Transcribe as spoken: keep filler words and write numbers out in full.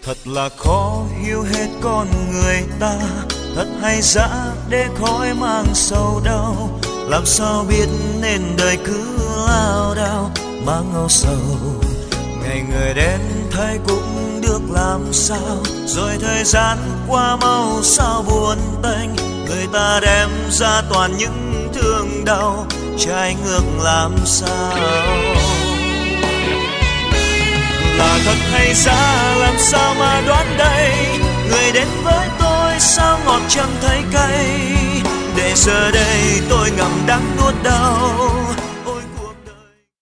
Thật là khó hiểu hết con người ta, thật hay dã để khói mang sầu đau. Làm sao biết nên đời cứ lao đao mang âu sầu. Ngày người đến thấy cũng được làm sao, rồi thời gian qua mau sao buồn tênh. Người ta đem ra toàn những thương đau, trái ngược làm sao. Là thật hay giả làm sao mà đoán đây, người đến với tôi sao ngọt chẳng thấy cay. Để giờ đây tôi ngậm đắng nuốt đau,